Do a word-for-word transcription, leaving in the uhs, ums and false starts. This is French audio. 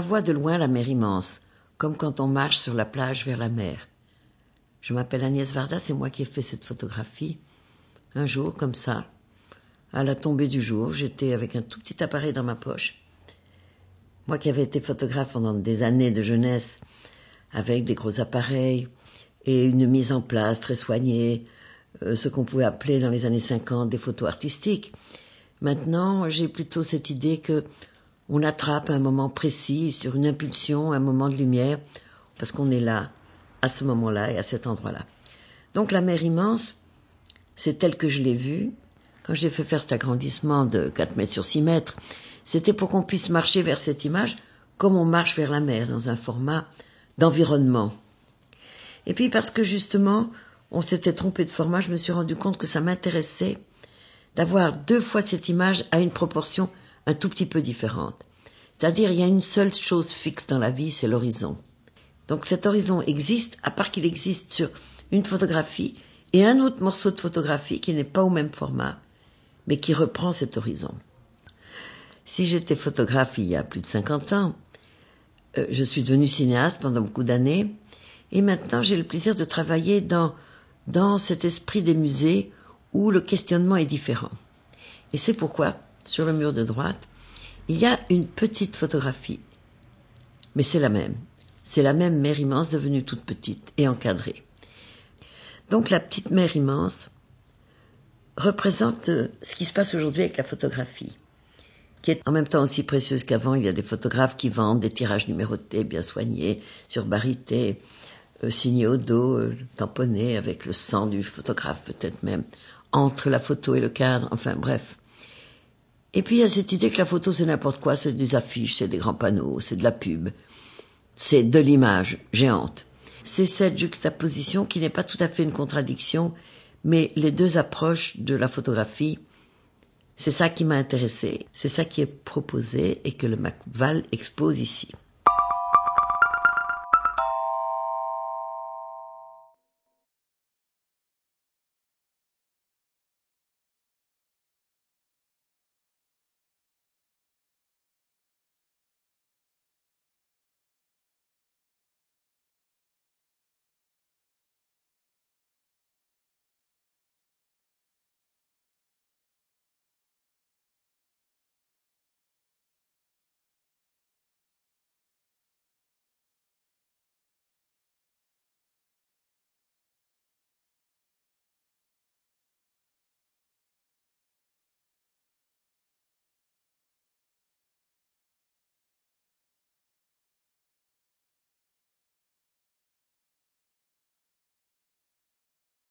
vois de loin la mer immense, comme quand on marche sur la plage vers la mer. Je m'appelle Agnès Varda, c'est moi qui ai fait cette photographie. Un jour, comme ça, à la tombée du jour, j'étais avec un tout petit appareil dans ma poche. Moi qui avais été photographe pendant des années de jeunesse, avec des gros appareils et une mise en place très soignée, euh, ce qu'on pouvait appeler dans les années cinquante des photos artistiques. Maintenant, j'ai plutôt cette idée que on attrape un moment précis, sur une impulsion, un moment de lumière, parce qu'on est là, à ce moment-là et à cet endroit-là. Donc la mer immense, c'est tel que je l'ai vue. Quand j'ai fait faire cet agrandissement de quatre mètres sur six mètres, c'était pour qu'on puisse marcher vers cette image comme on marche vers la mer, dans un format d'environnement. Et puis parce que justement, on s'était trompé de format, je me suis rendu compte que ça m'intéressait d'avoir deux fois cette image à une proportion un tout petit peu différente. C'est-à-dire, il y a une seule chose fixe dans la vie, c'est l'horizon. Donc cet horizon existe, à part qu'il existe sur une photographie et un autre morceau de photographie qui n'est pas au même format, mais qui reprend cet horizon. Si j'étais photographe il y a plus de cinquante ans, euh, je suis devenue cinéaste pendant beaucoup d'années, et maintenant j'ai le plaisir de travailler dans, dans cet esprit des musées où le questionnement est différent. Et c'est pourquoi, sur le mur de droite, il y a une petite photographie. Mais c'est la même. C'est la même mer immense devenue toute petite et encadrée. Donc la petite mer immense représente ce qui se passe aujourd'hui avec la photographie, qui est en même temps aussi précieuse qu'avant. Il y a des photographes qui vendent des tirages numérotés, bien soignés, surbarités, euh, signés au dos, euh, tamponnés avec le sang du photographe peut-être même, entre la photo et le cadre, enfin bref. Et puis il y a cette idée que la photo c'est n'importe quoi, c'est des affiches, c'est des grands panneaux, c'est de la pub, c'est de l'image géante. C'est cette juxtaposition qui n'est pas tout à fait une contradiction, mais les deux approches de la photographie, c'est ça qui m'a intéressée, c'est ça qui est proposé et que le MacVal expose ici.